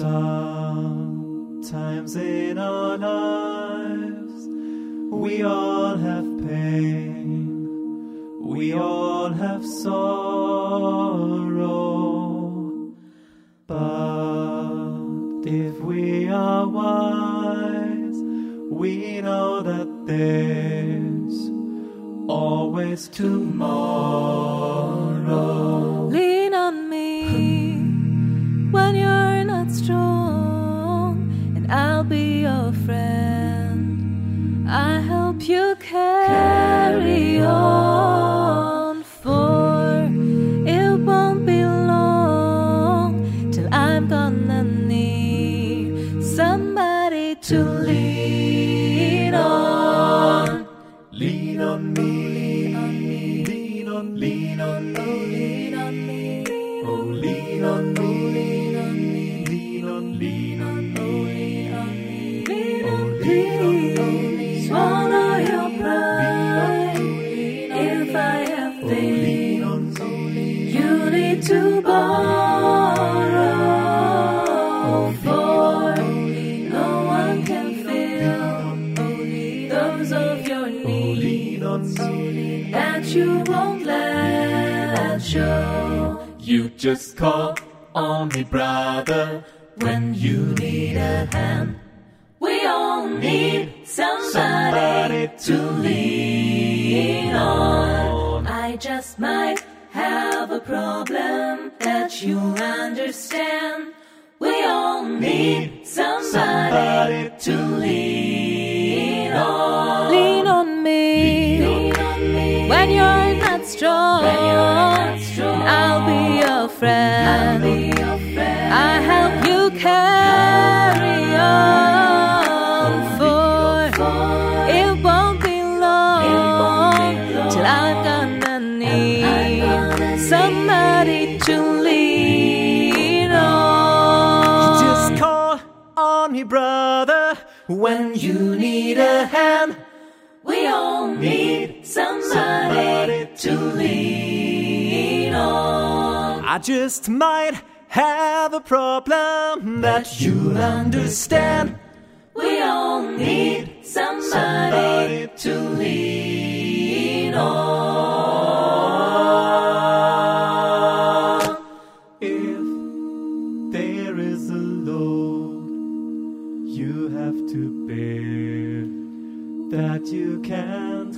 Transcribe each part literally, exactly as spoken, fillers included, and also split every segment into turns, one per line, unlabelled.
Sometimes in our lives we all have pain, we all have sorrow, but if we are wise, we know that there's always tomorrow.
Lean on me when you're not strong, and I'll be your friend. I help you carry on, for it won't be long till I'm gonna need somebody to lean on.
Lean on me, lean on, lean on me, lean on me, oh lean on me, lean on me, lean on, lean on me, lean on me, lean on me.
Swallow your pride if I have things you need to borrow, for no one can fill those of your needs that you won't let show.
You just call on me, brother, when you need a hand.
We all need somebody, somebody to lean on. I just might have a problem that you'll understand. We all need somebody, somebody to lean on. Lean on me, lean on me when you're not strong. When you're not strong. I'll be your friend. I'll be your friend. I help you carry on. Somebody to lean on.
Just call on me, brother, when you need a hand.
We all need somebody, somebody to lean on.
I just might have a problem that you'll understand.
We all need somebody, somebody to lean on.
That you can't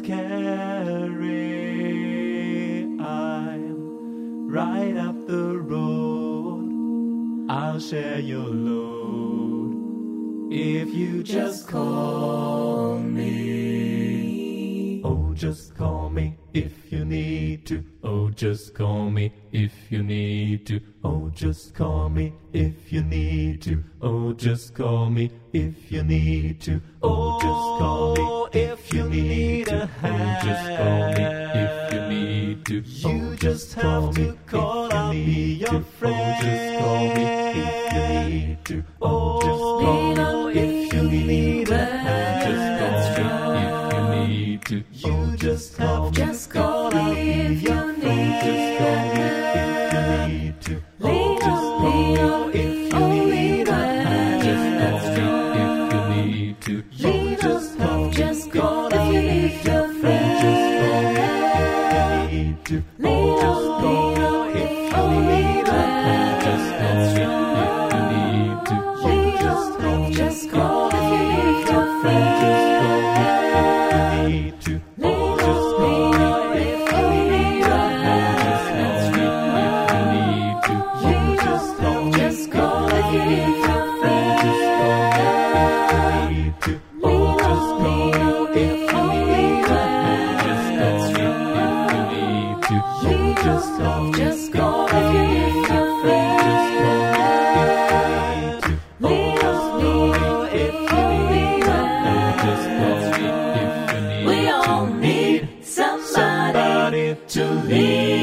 carry, I'm right up the road. I'll share your load if you just call me. Oh, just call me if you need to. Oh, just call me if you need to. Oh, just call me if you need to. Oh, just call me if you need to. Oh, just call me if you need a hand. Oh, just call me if you need to. You just have to call, I'll be your friend. Oh, just call me if you need to. Oh, just call me if you need a hand. Just call me if you need to. You just have to call me if you need to. Just call me if you need to. Oh, just call me if you need a hand. Just call me if you need to. You just have to call me if your friend. Just call me if you need to. Oh, just call me if you need a hand. Just call me if you need to. You just have to call me if your friend. Just call me if you need to. Oh, just call me if you need a hand. Just call me if you need to. You just have to call me if your friend. Just call me if you need to. Oh, just call me if you need a hand. Just call me if you need to. You just have to call me if your friend. Just call me if you need to. Oh, just call me if you need a hand. Just call me if you need to.
We all need somebody, somebody to lean